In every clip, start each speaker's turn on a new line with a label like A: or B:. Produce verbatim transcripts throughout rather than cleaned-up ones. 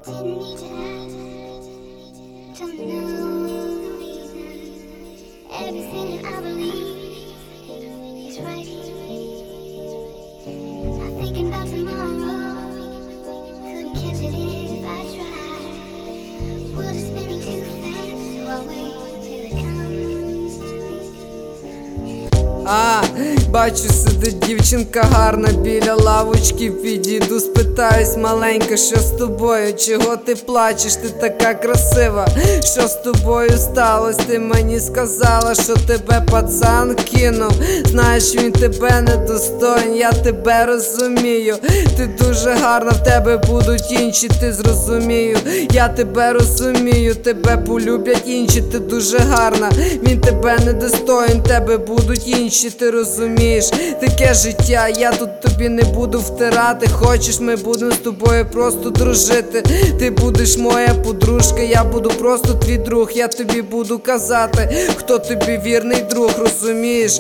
A: Didn't need to ask, don't know reason. Everything that I believe is right here. I'm thinking about tomorrow, couldn't catch it if I tried. World is spinning too fast, so I'll wait till it comes to me.
B: А, бачу, сидить дівчинка гарна біля лавочки. Підійду, спитаюсь, маленька, що з тобою? Чого ти плачеш? Ти така красива. Що з тобою сталося? Ти мені сказала, що тебе пацан кинув. Знаєш, він тебе недостоїн, я тебе розумію. Ти дуже гарна, в тебе будуть інші, ти зрозумію. Я тебе розумію, тебе полюблять інші, ти дуже гарна. Він тебе недостоїн, тебе будуть інші, ти розумієш. Таке життя, я тут тобі не буду втирати. Хочеш, ми будемо з тобою просто дружити. Ти будеш моя подружка, я буду просто твій друг. Я тобі буду казати, хто тобі вірний друг, розумієш?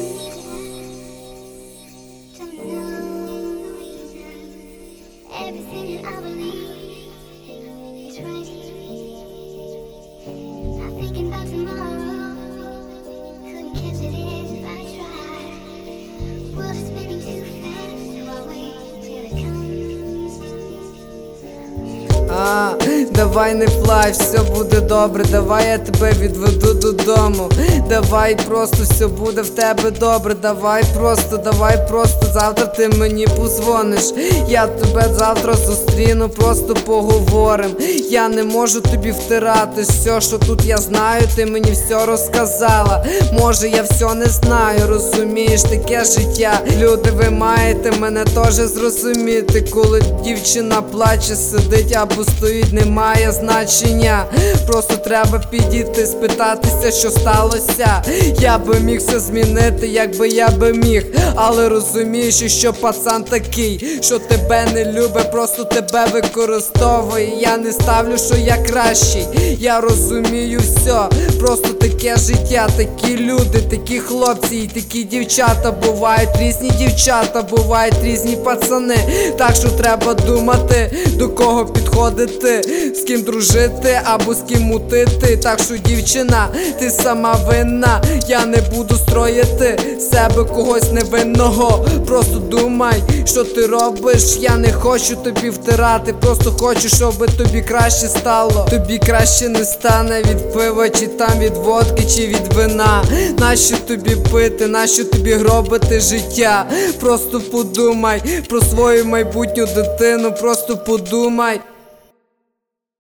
A: Don't know reason. Everything that I believe is right here. I'm thinking about tomorrow, couldn't catch it if I tried. World is spinning too fast, so I'll wait till it comes to me.
B: А, давай не плач, все буде добре. Давай я тебе відведу додому. Давай просто все буде в тебе добре. Давай просто, давай просто завтра ти мені позвониш. Я тебе завтра зустріну, просто поговорим. Я не можу тобі втирати все, що тут я знаю, ти мені все розказала. Може я все не знаю, розумієш, таке життя. Люди, ви маєте мене теж зрозуміти. Коли дівчина плаче, сидить або стоїть, немає значення. Просто треба підійти, спитатися, що сталося. Я би міг все змінити, якби я би міг. Але розумієш, що пацан такий, що тебе не любить, просто тебе використовує. Я не ставлю, що я кращий, я розумію все. Просто таке життя, такі люди, такі хлопці і такі дівчата. Бувають різні дівчата, бувають різні пацани. Так що треба думати, до кого підходити, з ким дружити або з ким мутити. Так що, дівчина, ти сама винна. Я не буду строїти себе когось невинного. Просто думай, що ти робиш. Я не хочу тобі втирати, просто хочу, щоб тобі краще стало. Тобі краще не стане від пива, чи там від водки, чи від вина. Нащо тобі пити, нащо тобі гробити життя? Просто подумай про свою майбутню дитину, просто подумай.